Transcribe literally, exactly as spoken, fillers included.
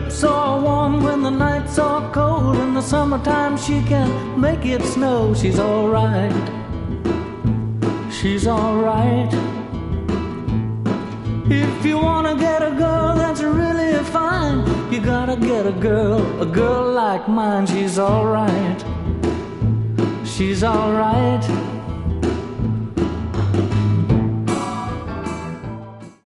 lips are warm when the nights are cold. In the summertime she can make it snow. She's alright, she's alright. If you wanna get a girl that's really fine, you gotta get a girl, a girl like mine. She's alright, she's alright.